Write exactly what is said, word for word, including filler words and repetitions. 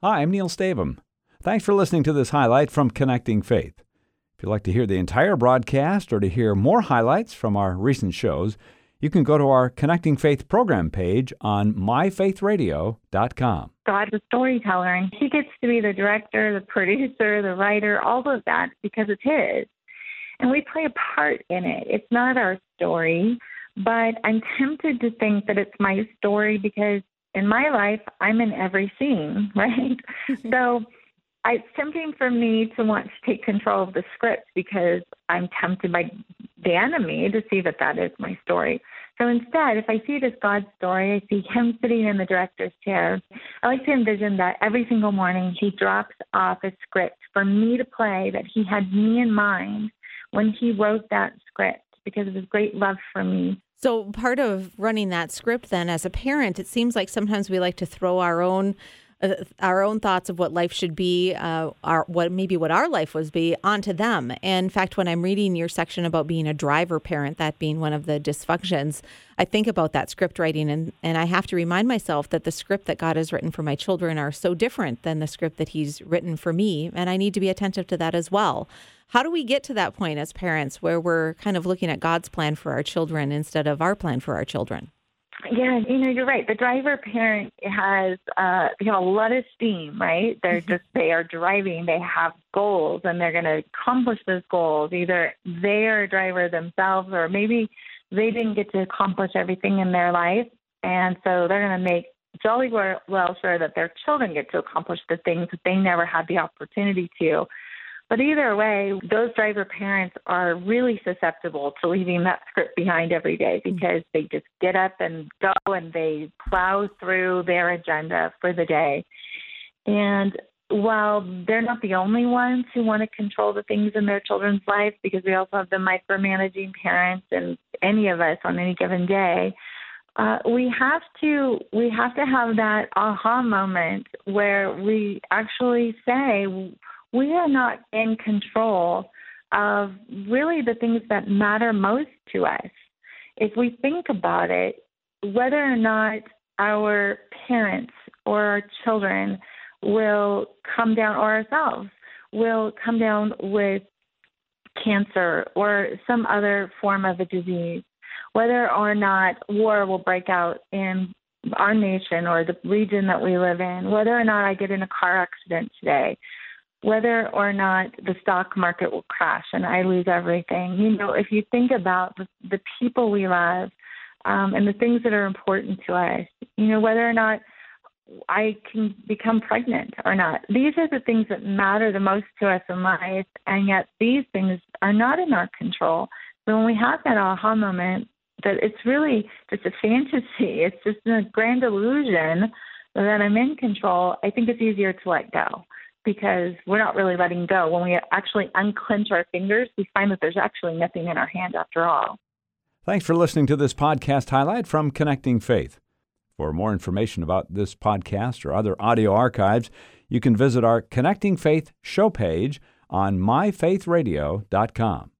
Hi, I'm Neil Stavum. Thanks for listening to this highlight from Connecting Faith. If you'd like to hear the entire broadcast or to hear more highlights from our recent shows, you can go to our Connecting Faith program page on my faith radio dot com. God's a storyteller, and he gets to be the director, the producer, the writer, all of that because it's his. And we play a part in it. It's not our story, but I'm tempted to think that it's my story because in my life, I'm in every scene, right? So it's tempting for me to want to take control of the script because I'm tempted by the enemy to see that that is my story. So instead, if I see it as God's story, I see him sitting in the director's chair. I like to envision that every single morning he drops off a script for me to play that he had me in mind when he wrote that script because of his great love for me. So part of running that script then as a parent, it seems like sometimes we like to throw our own uh, our own thoughts of what life should be, uh, our what maybe what our life was be onto them. And in fact, when I'm reading your section about being a driver parent, that being one of the dysfunctions, I think about that script writing and, and I have to remind myself that the script that God has written for my children are so different than the script that he's written for me. And I need to be attentive to that as well. How do we get to that point as parents where we're kind of looking at God's plan for our children instead of our plan for our children? Yeah, you know, you're right. The driver parent has, uh, you know, a lot of steam, right? They're just, they are driving, they have goals, and they're going to accomplish those goals. Either they are a driver themselves, or maybe they didn't get to accomplish everything in their life. And so they're going to make jolly well sure that their children get to accomplish the things that they never had the opportunity to. But either way, those driver parents are really susceptible to leaving that script behind every day because they just get up and go and they plow through their agenda for the day. And while they're not the only ones who want to control the things in their children's life, because we also have the micromanaging parents and any of us on any given day, uh, we have to we have to have that aha moment where we actually say, we are not in control of really the things that matter most to us. If we think about it, whether or not our parents or our children will come down, or ourselves will come down with cancer or some other form of a disease, whether or not war will break out in our nation or the region that we live in, whether or not I get in a car accident today, whether or not the stock market will crash and I lose everything. You know, if you think about the, the people we love um, and the things that are important to us, you know, whether or not I can become pregnant or not, these are the things that matter the most to us in life, and yet these things are not in our control. So when we have that aha moment, that it's really just a fantasy, it's just a grand illusion that I'm in control, I think it's easier to let go, because we're not really letting go. When we actually unclench our fingers, we find that there's actually nothing in our hand after all. Thanks for listening to this podcast highlight from Connecting Faith. For more information about this podcast or other audio archives, you can visit our Connecting Faith show page on my faith radio dot com.